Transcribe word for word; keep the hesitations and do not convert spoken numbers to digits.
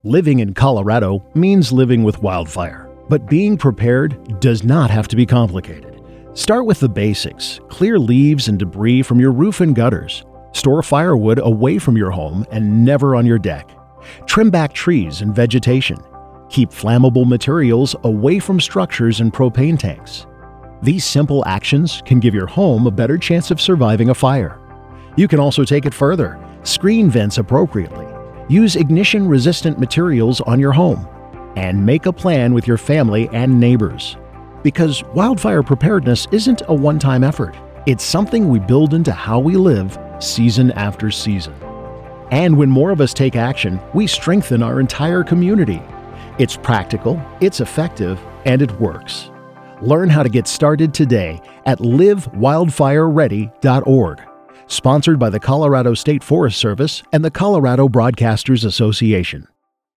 Living in Colorado means living with wildfire, but being prepared does not have to be complicated. Start with the basics. Clear leaves and debris from your roof and gutters. Store firewood away from your home and never on your deck. Trim back trees and vegetation. Keep flammable materials away from structures and propane tanks. These simple actions can give your home a better chance of surviving a fire. You can also take it further. Screen vents appropriately. Use ignition-resistant materials on your home. And make a plan with your family and neighbors. Because wildfire preparedness isn't a one-time effort. It's something we build into how we live season after season. And when more of us take action, we strengthen our entire community. It's practical, it's effective, and it works. Learn how to get started today at live wildfire ready dot org. Sponsored by the Colorado State Forest Service and the Colorado Broadcasters Association.